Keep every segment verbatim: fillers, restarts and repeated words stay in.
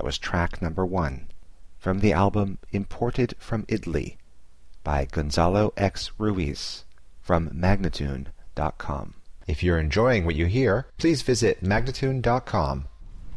was track number one from the album Imported from Italy by Gonzalo X. Ruiz from Magnatune dot com. If you're enjoying what you hear, please visit Magnatune dot com.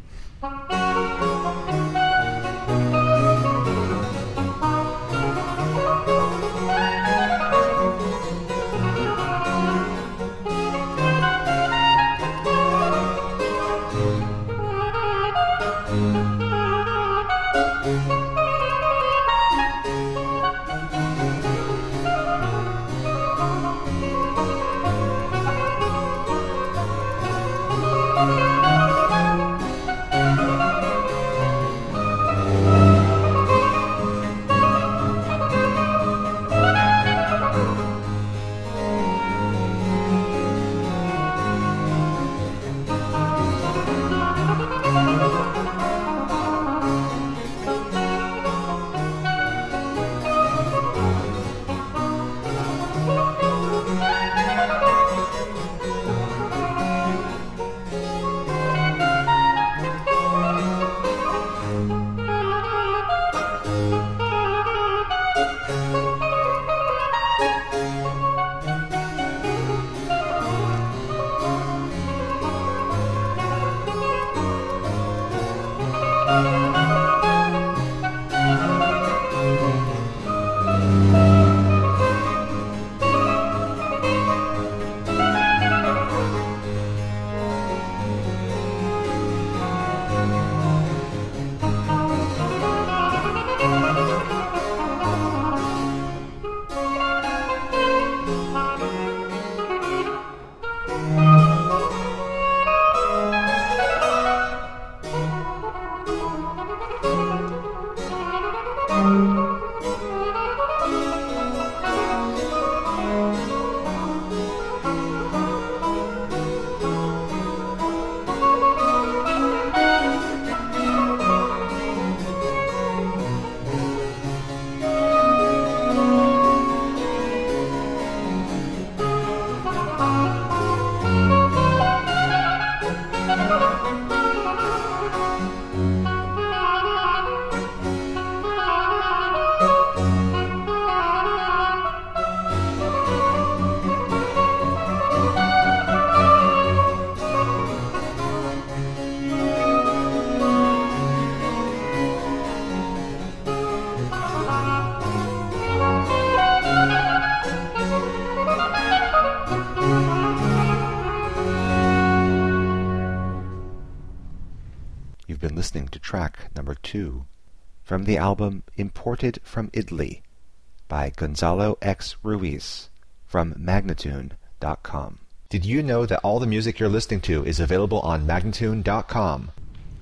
You've been listening to track number two from the album Imported from Italy by Gonzalo X. Ruiz from Magnatune dot com. Did you know that all the music you're listening to is available on Magnatune dot com?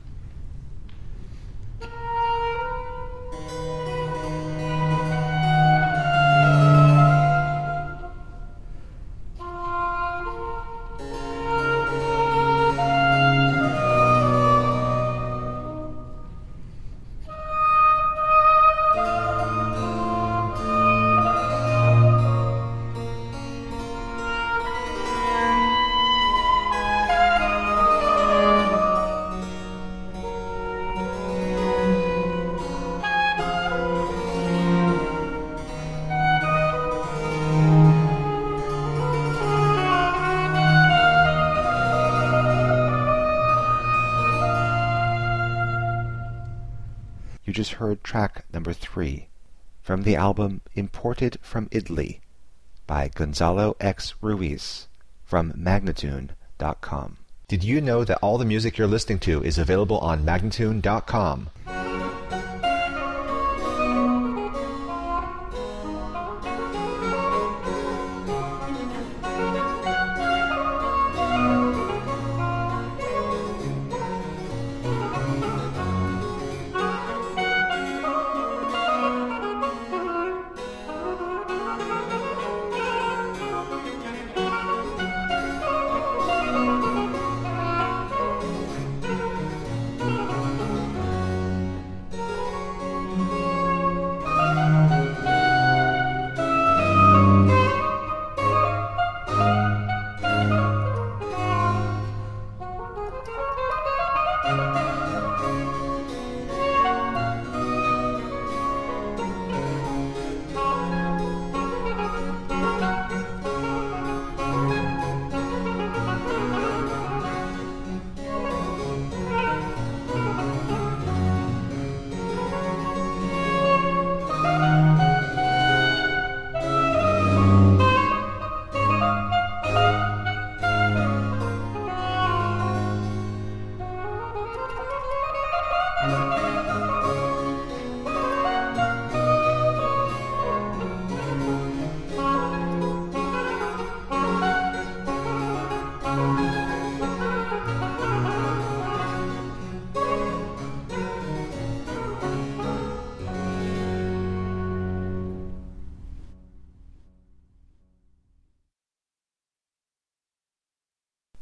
You just heard track number three from the album Imported from Italy by Gonzalo X. Ruiz from Magnatune dot com. Did you know that all the music you're listening to is available on Magnatune dot com?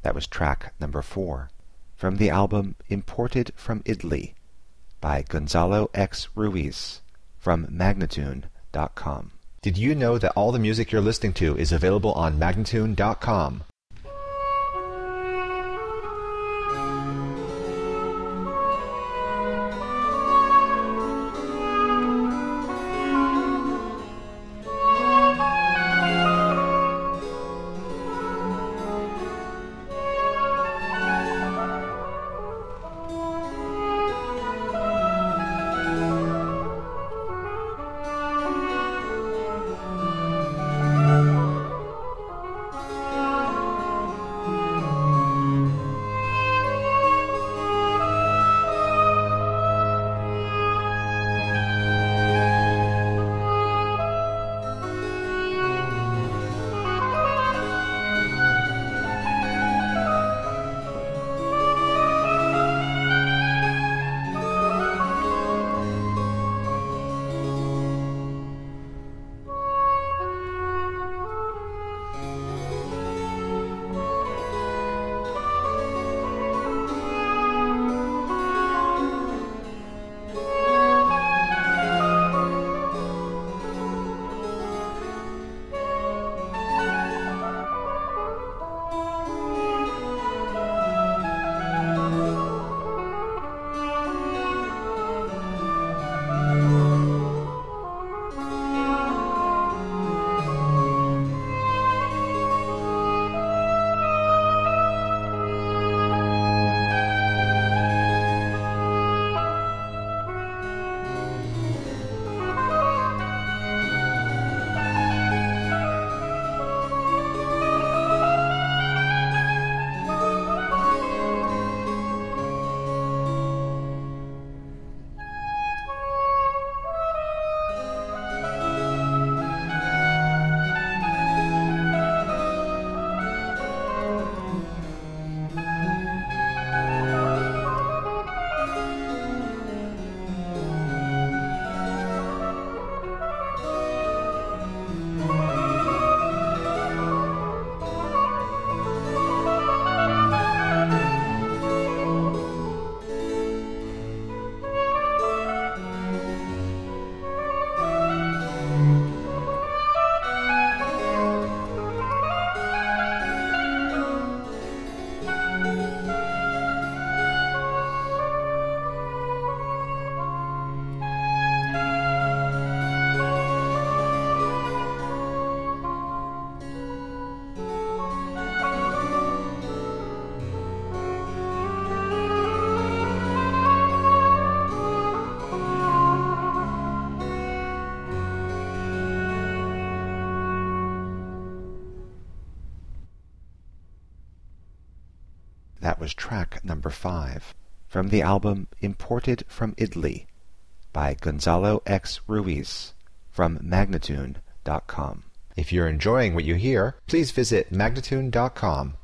That was track number four, from the album Imported from Italy by Gonzalo X Ruiz from Magnatune dot com. Did you know that all the music you're listening to is available on Magnatune dot com? That was track number five, from the album Imported from Italy by Gonzalo X Ruiz from Magnatune dot com. If you're enjoying what you hear, please visit Magnatune dot com.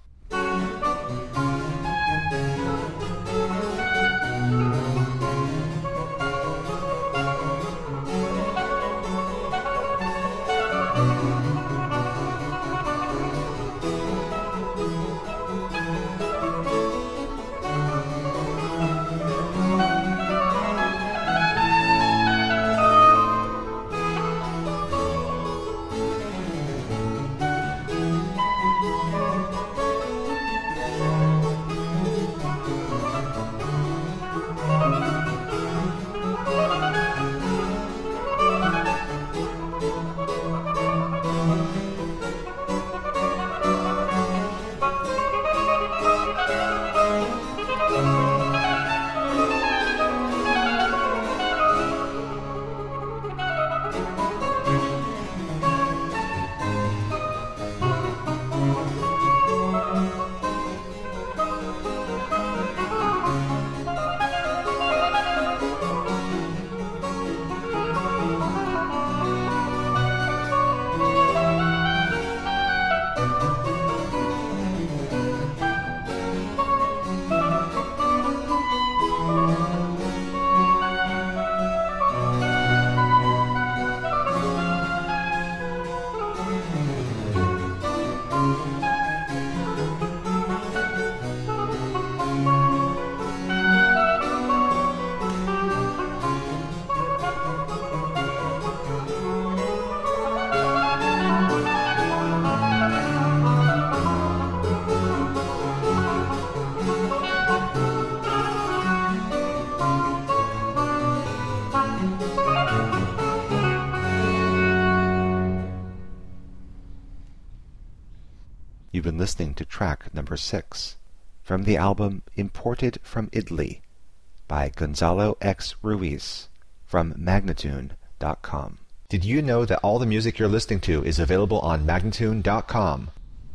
You've been listening to track number six from the album Imported from Italy by Gonzalo X Ruiz from Magnatune dot com. Did you know that all the music you're listening to is available on Magnatune dot com?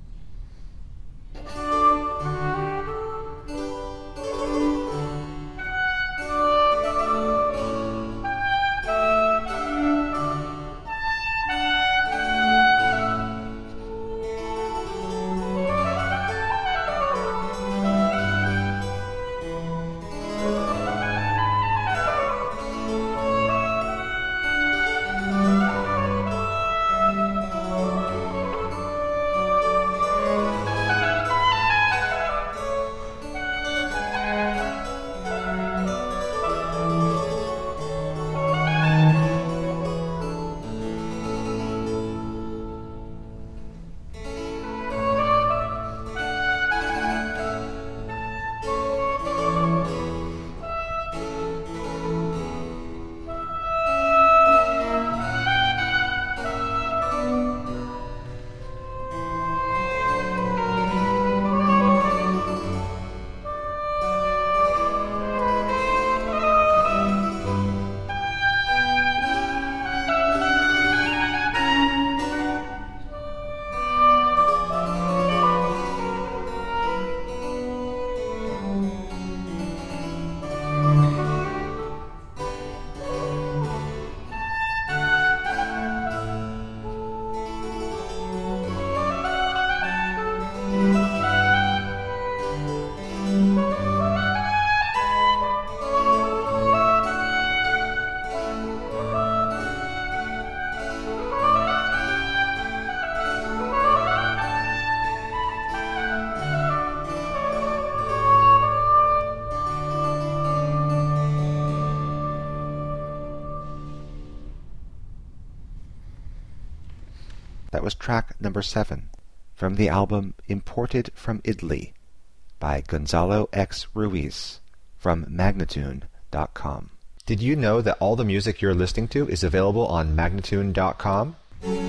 That was track number seven from the album Imported from Italy by Gonzalo X Ruiz from Magnatune dot com. Did you know that all the music you're listening to is available on Magnatune dot com?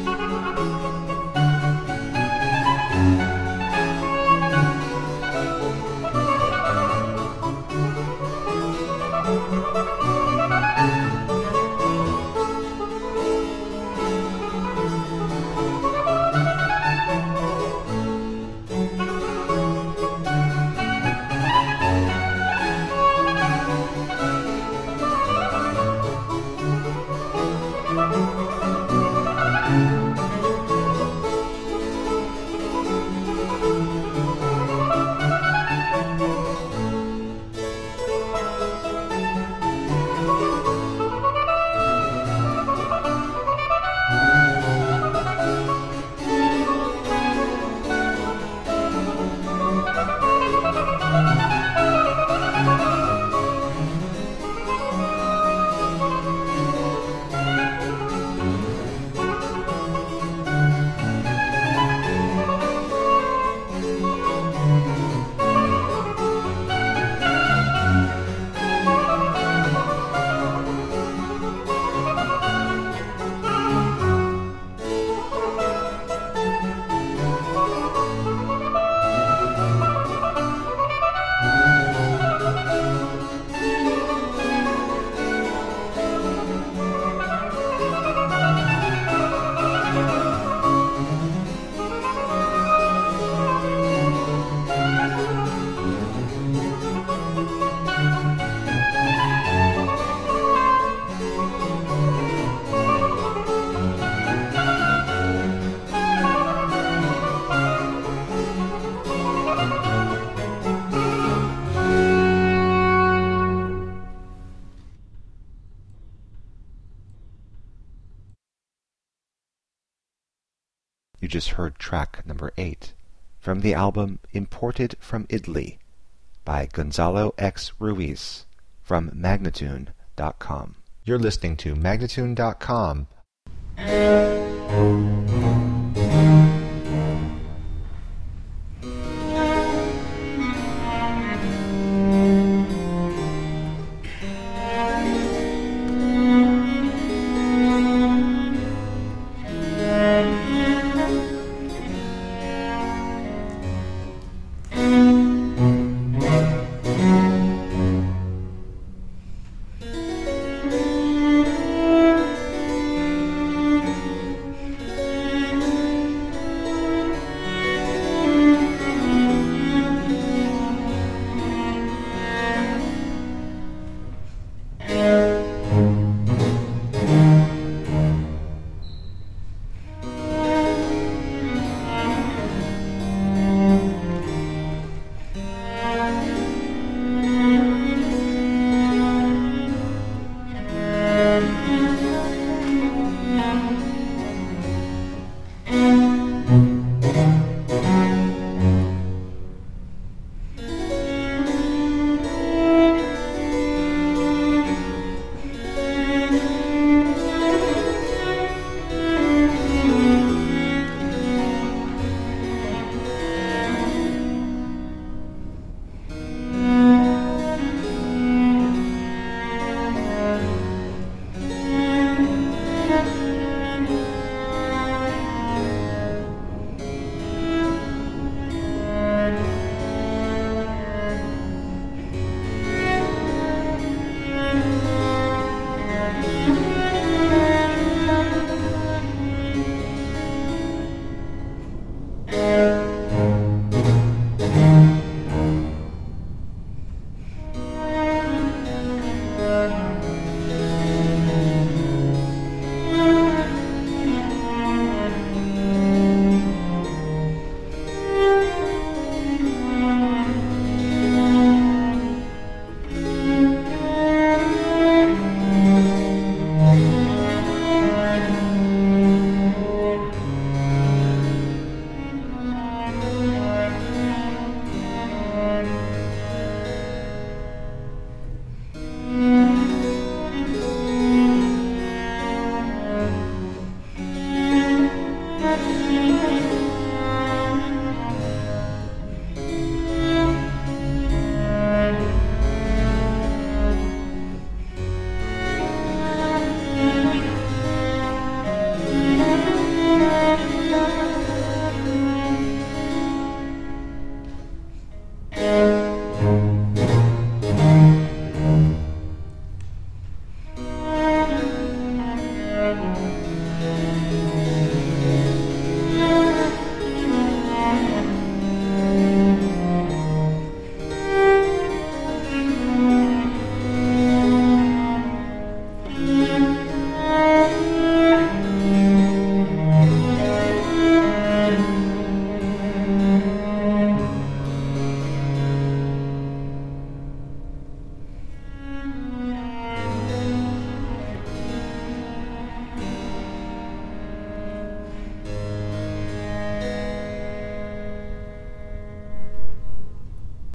You just heard track number eight from the album Imported from Italy by Gonzalo X Ruiz from Magnatune dot com. You're listening to Magnatune dot com.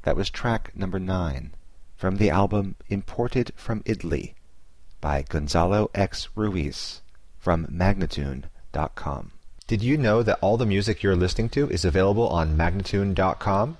That was track number nine from the album Imported from Italy by Gonzalo X Ruiz from Magnatune dot com. Did you know that all the music you're listening to is available on Magnatune dot com?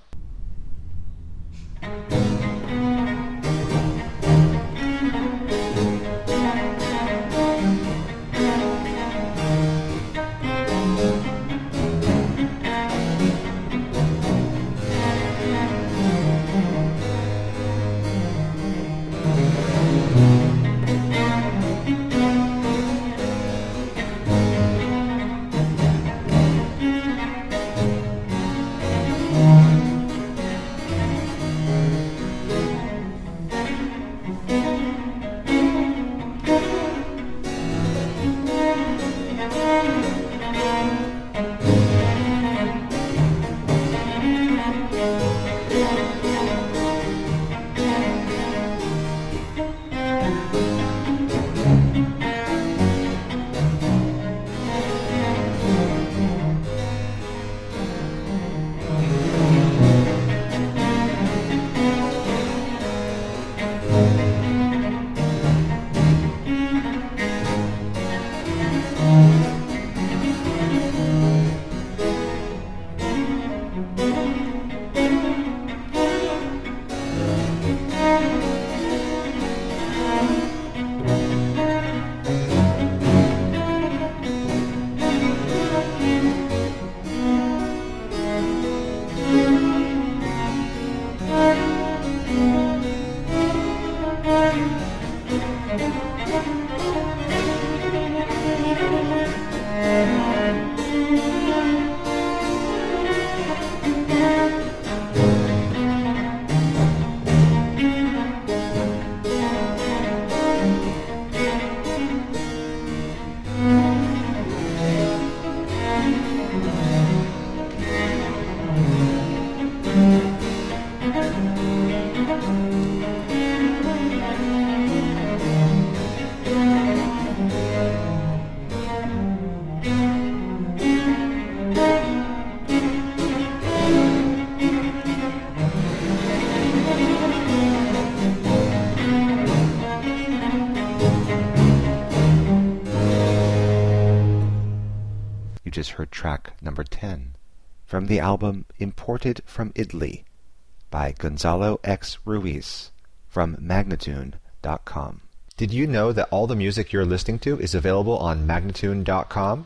Just heard track number ten from the album Imported from Italy by Gonzalo X Ruiz from Magnatune dot com. Did you know that all the music you're listening to is available on Magnatune dot com?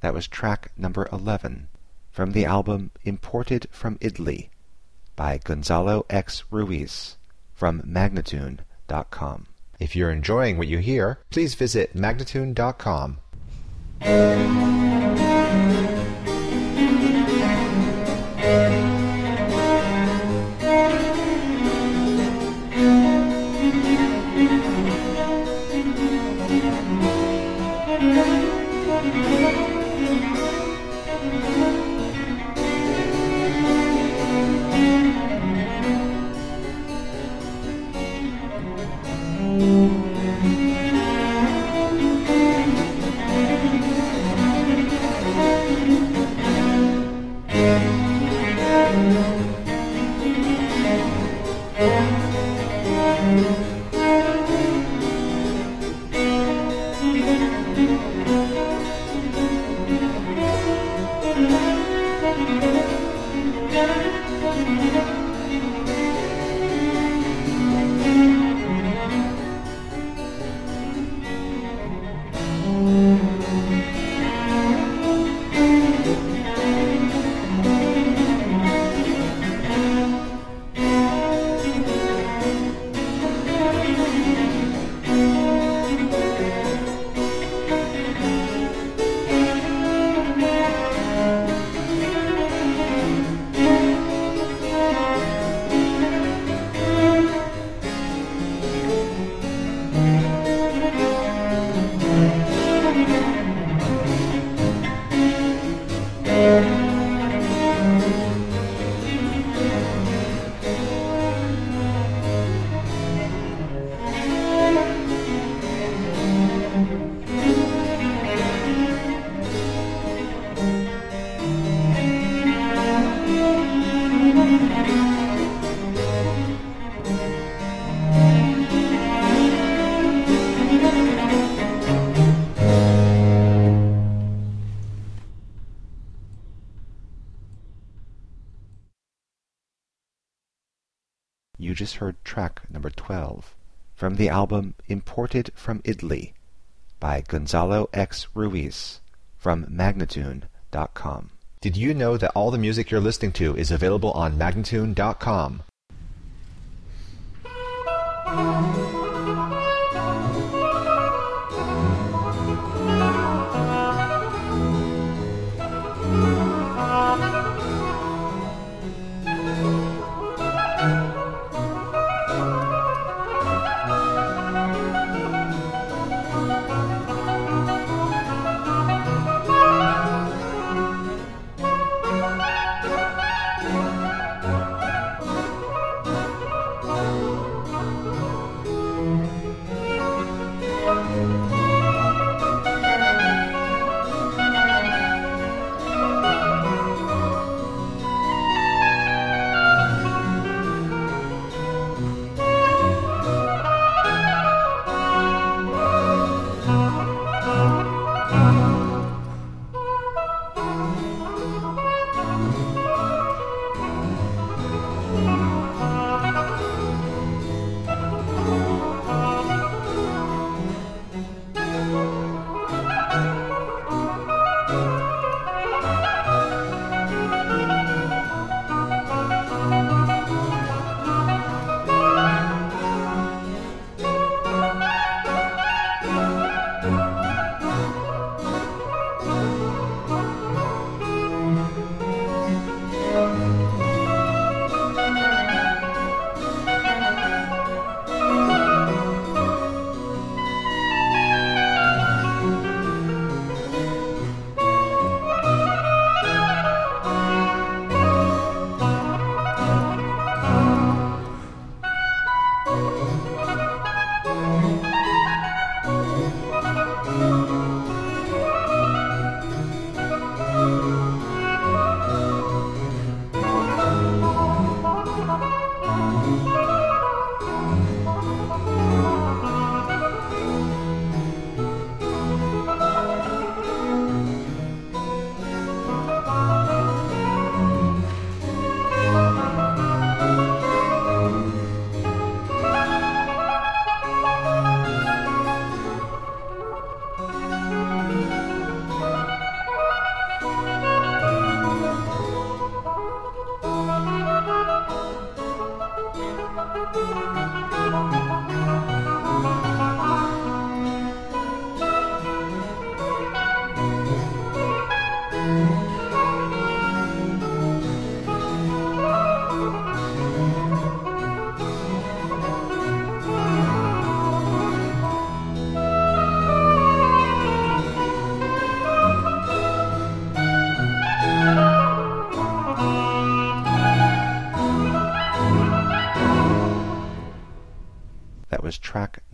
That was track number eleven from the album Imported from Italy by Gonzalo X. Ruiz from Magnatune dot com. If you're enjoying what you hear, please visit Magnatune dot com. You just heard track number twelve from the album Imported from Italy by Gonzalo X. Ruiz from Magnatune dot com. Did you know that all the music you're listening to is available on Magnatune dot com?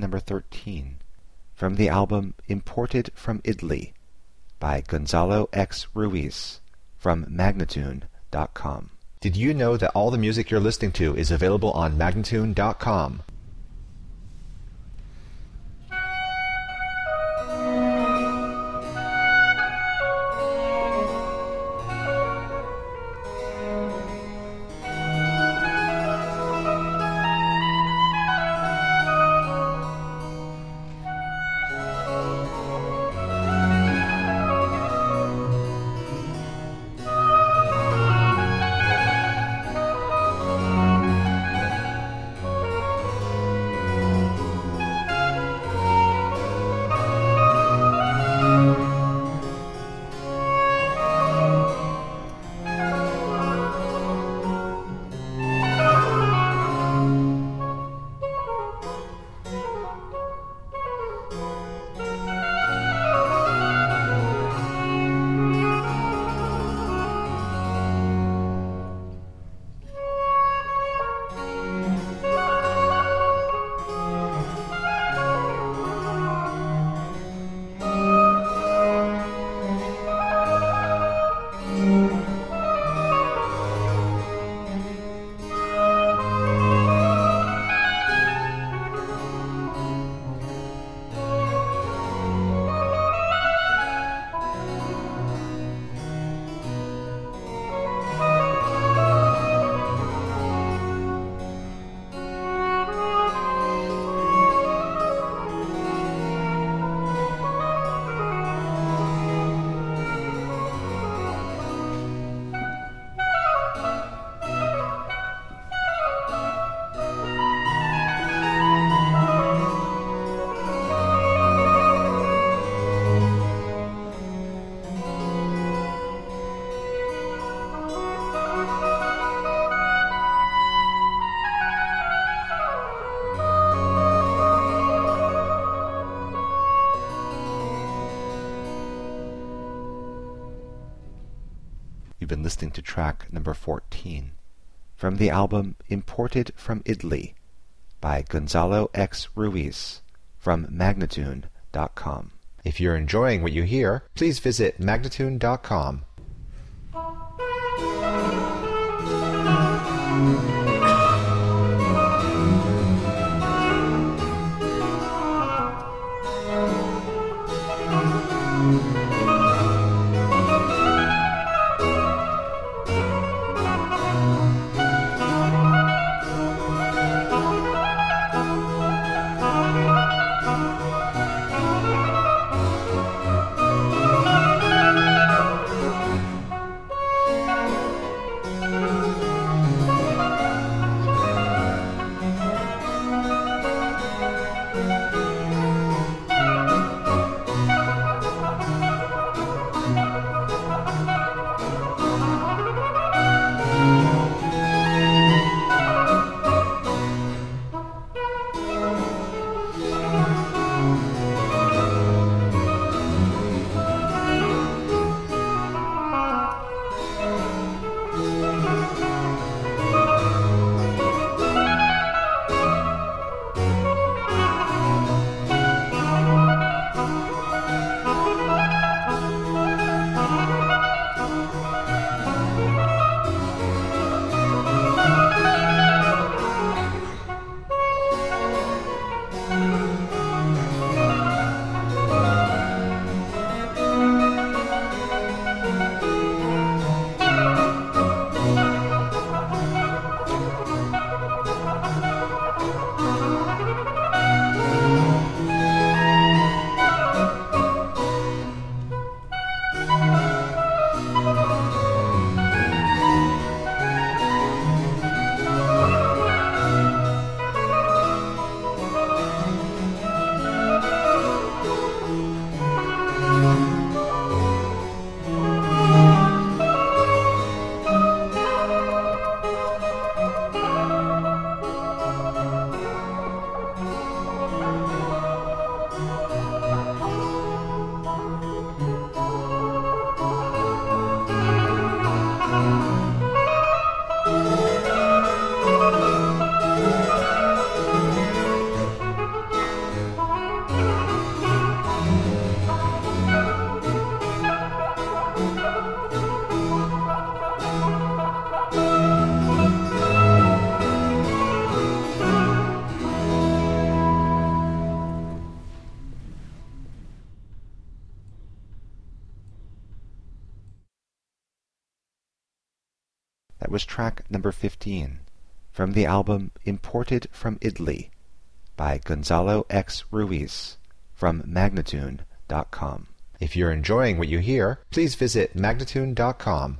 number thirteen, from the album Imported from Italy by Gonzalo X. Ruiz from Magnatune dot com. Did you know that all the music you're listening to is available on Magnatune dot com? You've been listening to track number fourteen from the album Imported from Italy by Gonzalo X. Ruiz from Magnatune dot com. If you're enjoying what you hear, please visit Magnatune dot com. was track number fifteen, from the album Imported from Italy by Gonzalo X Ruiz from Magnatune dot com. If you're enjoying what you hear, please visit Magnatune dot com.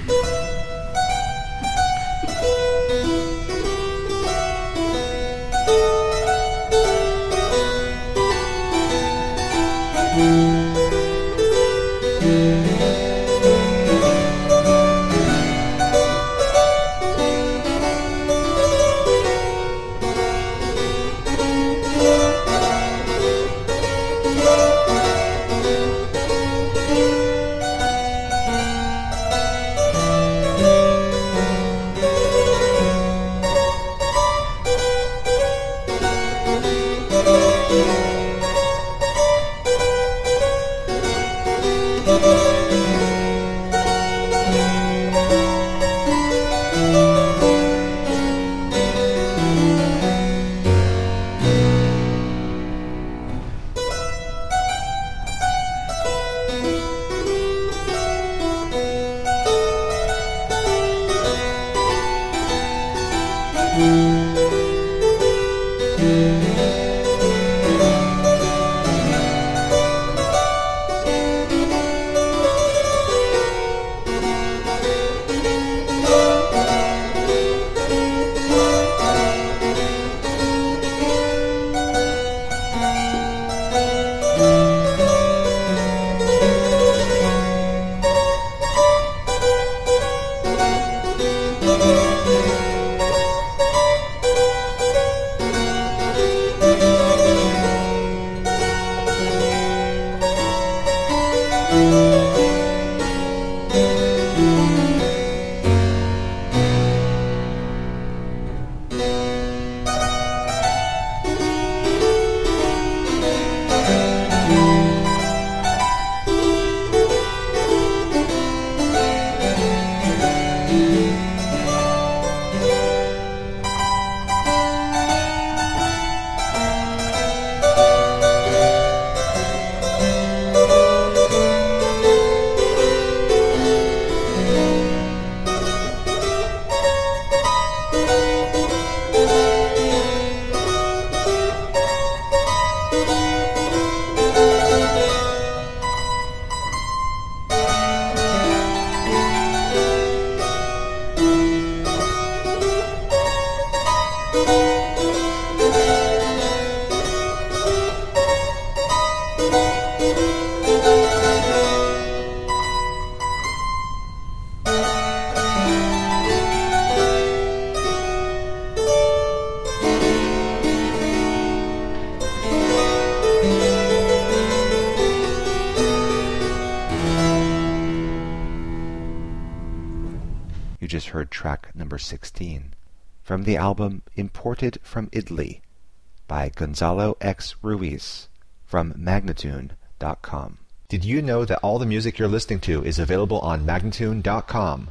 You just heard track number sixteen, from the album Imported from Italy by Gonzalo X Ruiz from Magnatune dot com. Did you know that all the music you're listening to is available on Magnatune dot com?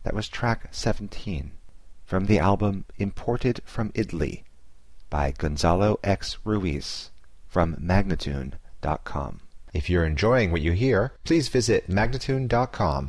That was track seventeen from the album Imported from Italy by Gonzalo X Ruiz from Magnatune dot com. If you're enjoying what you hear, please visit Magnatune dot com.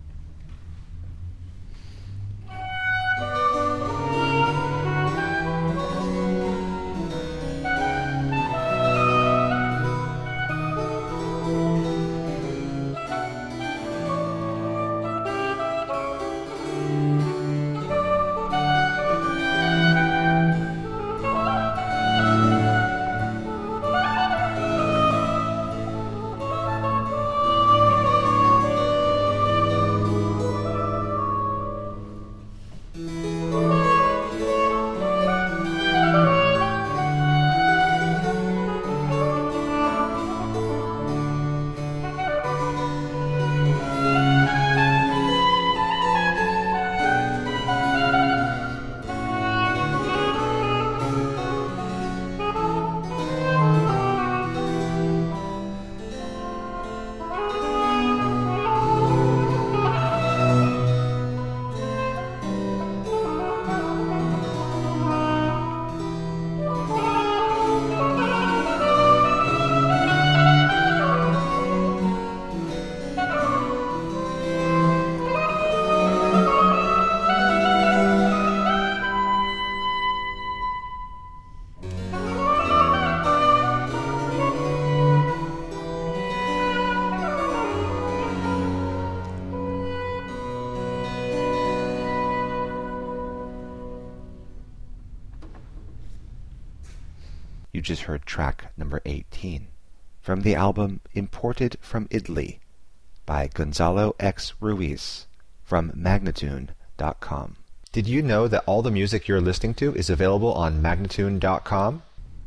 You just heard track number eighteen from the album Imported from Italy by Gonzalo X Ruiz from Magnatune dot com. Did you know that all the music you're listening to is available on Magnatune dot com?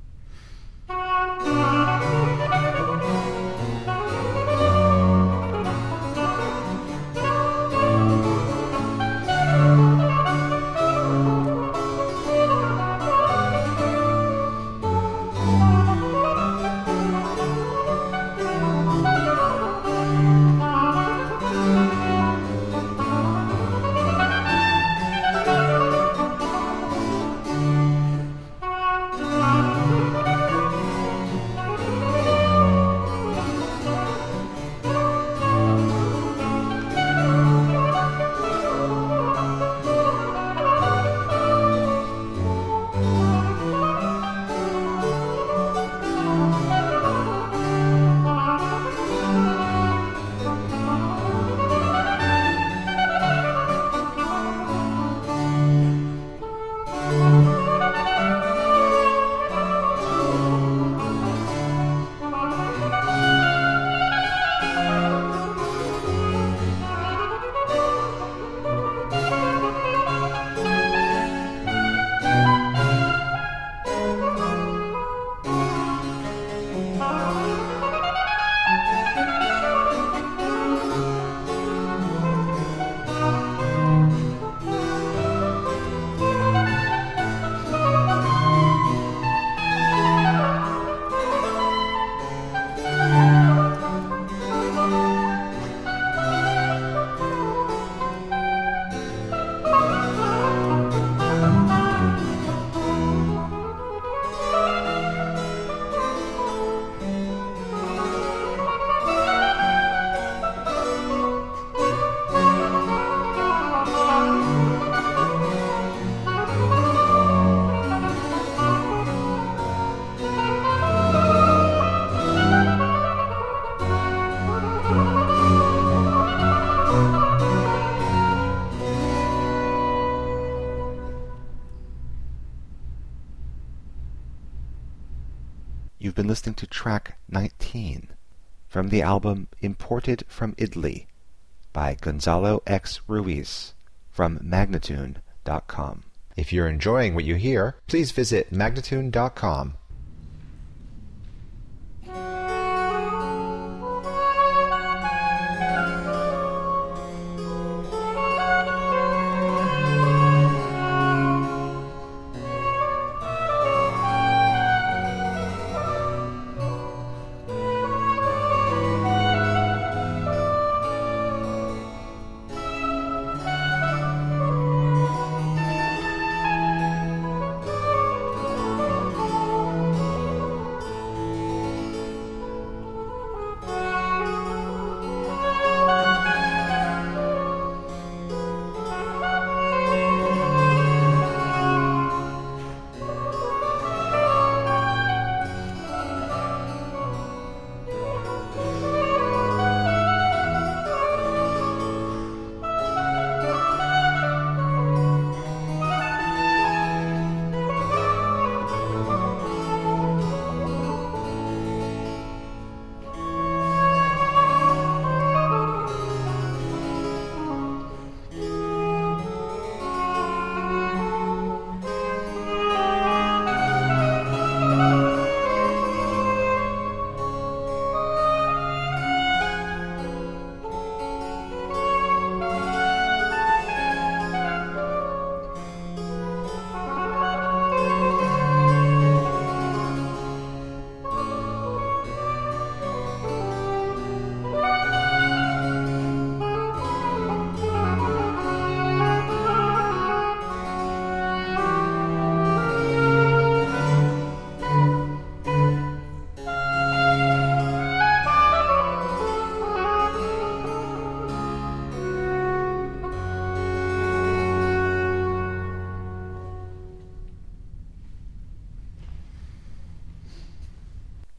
You've been listening to track nineteen from the album Imported from Italy by Gonzalo X Ruiz from Magnatune dot com. If you're enjoying what you hear, please visit Magnatune dot com.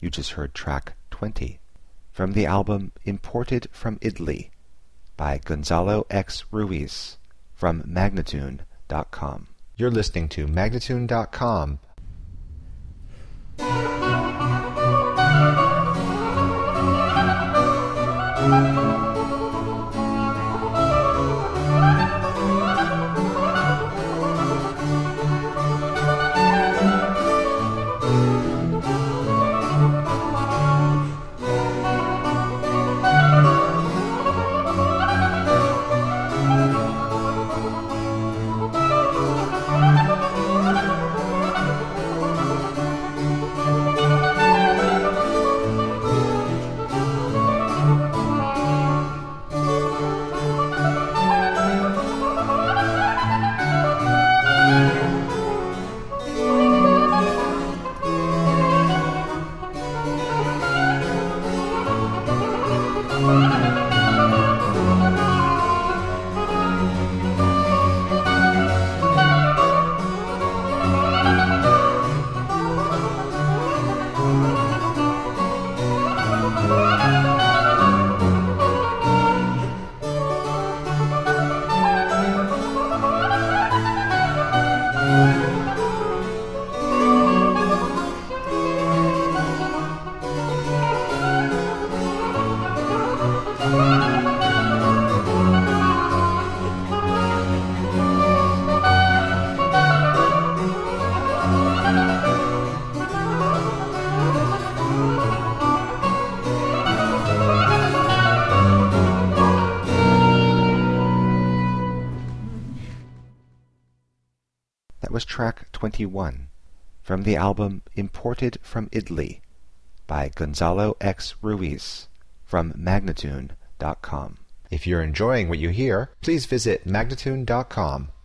You just heard track twenty from the album Imported from Italy by Gonzalo X Ruiz from Magnatune dot com. You're listening to Magnatune dot com. That was track twenty-one from the album Imported from Italy by Gonzalo X Ruiz from Magnatune dot com. If you're enjoying what you hear, please visit Magnatune dot com.